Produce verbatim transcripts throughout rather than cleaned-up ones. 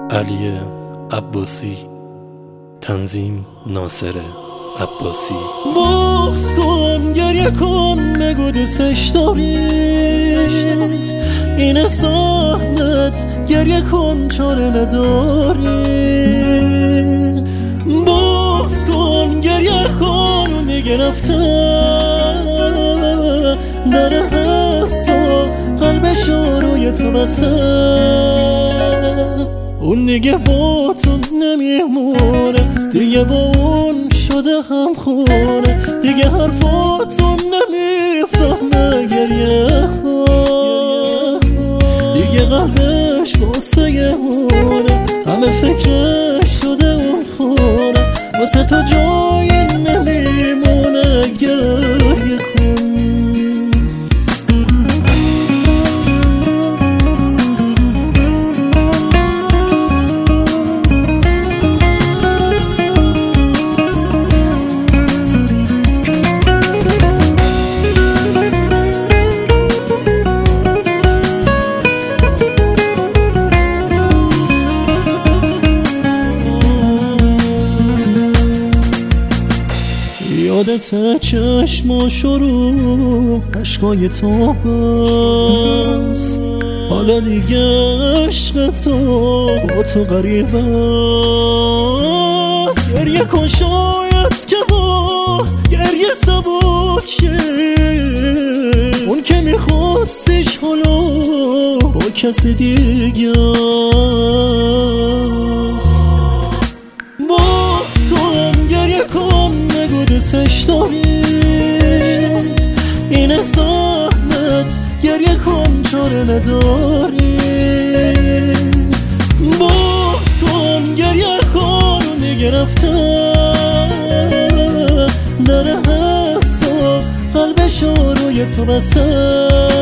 علی عباسی، تنظیم ناصر عباسی. بغض کن، گریه کن، بگو دوستش داری، این زحمت گریه کن چاره نداری. بغض کن، گریه کن، اون دیگه رفته در حسا قلبشو روی تو بسته، اون دیگه با تو نمیمونه، دیگه با اون شده هم خونه، دیگه حرفاتو نمیفهمه گریه کن، دیگه قلبش واسه اونه، همه فکرش شده اون خونه، واسه تو جای نمیمونه گریه کن. یادت چشماشو رو عشقای تو بس، حالا دیگه عشق تو با تو غریب است. گریه کن شاید که با گریه سبک شه، اون که میخواستش حالا با کسی دیگه است. بغض کن، گریه کن، بگو دوستش داری، این زحمت گریه کن چاره نداری. بغض کن، گریه کن، اون دیگه رفته در حسا قلبشو روی تو بسته،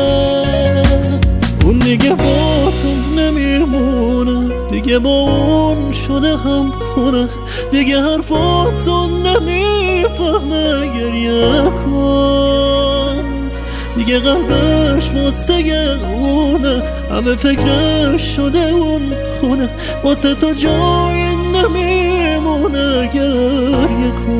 اون دیگه با تو نمیمونه، دیگه با اون شده هم خونه، دیگه حرفاتو نمیفهمه گریه کن، دیگه قلبش واسه اونه، همه فکرش شده اون خونه، واسه تو جای نمیمونه گریه کن.